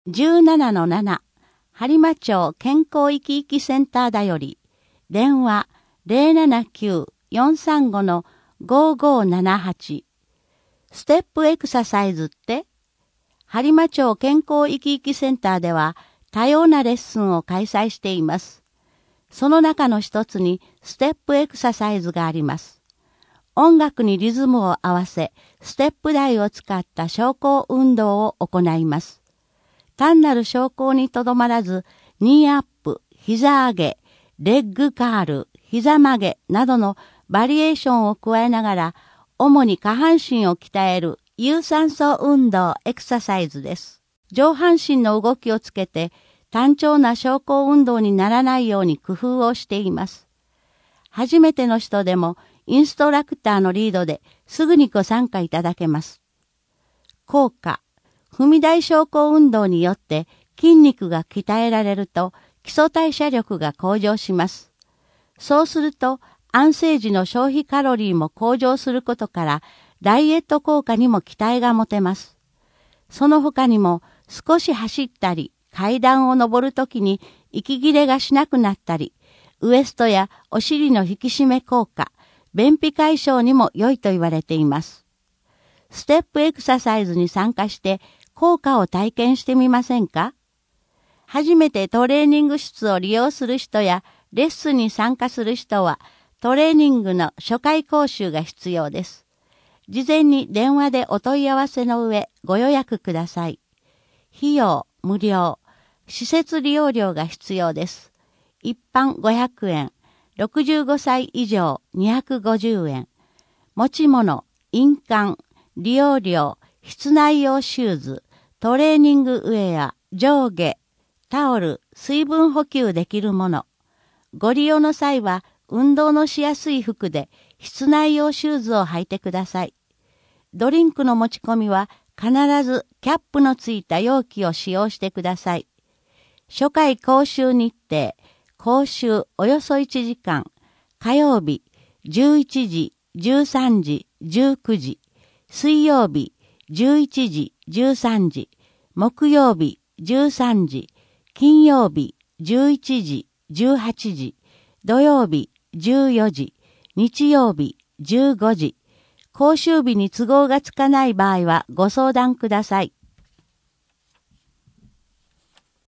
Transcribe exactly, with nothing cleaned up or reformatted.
じゅうななのなな 播磨町健康いきいきセンターだより電話 ゼロななきゅう よんさんご ごごななはち ステップエクササイズって播磨町健康いきいきセンターでは多様なレッスンを開催しています。その中の一つにステップエクササイズがあります。音楽にリズムを合わせステップ台を使った昇降運動を行います。単なる昇降にとどまらず、ニーアップ、膝上げ、レッグカール、膝曲げなどのバリエーションを加えながら、主に下半身を鍛える有酸素運動エクササイズです。上半身の動きをつけて、単調な昇降運動にならないように工夫をしています。初めての人でも、インストラクターのリードですぐにご参加いただけます。効果。踏み台昇降運動によって筋肉が鍛えられると基礎代謝力が向上します。そうすると安静時の消費カロリーも向上することからダイエット効果にも期待が持てます。その他にも少し走ったり階段を上るときに息切れがしなくなったりウエストやお尻の引き締め効果、便秘解消にも良いと言われています。ステップエクササイズに参加して効果を体験してみませんか？初めてトレーニング室を利用する人やレッスンに参加する人はトレーニングの初回講習が必要です。事前に電話でお問い合わせの上ご予約ください。費用無料。施設利用料が必要です。一般ごひゃくえん。ろくじゅうごさい以上にひゃくごじゅうえん。持ち物、印鑑、利用料、室内用シューズ、トレーニングウェア、上下、タオル、水分補給できるもの。ご利用の際は運動のしやすい服で室内用シューズを履いてください。ドリンクの持ち込みは必ずキャップのついた容器を使用してください。初回講習日程、講習およそいちじかん、火曜日じゅういちじ、じゅうさんじ、じゅうくじ、水曜日じゅういちじ、じゅうさんじ、木曜日じゅうさんじ、金曜日じゅういちじ、じゅうはちじ、土曜日じゅうよじ、日曜日じゅうごじ、講習日に都合がつかない場合はご相談ください。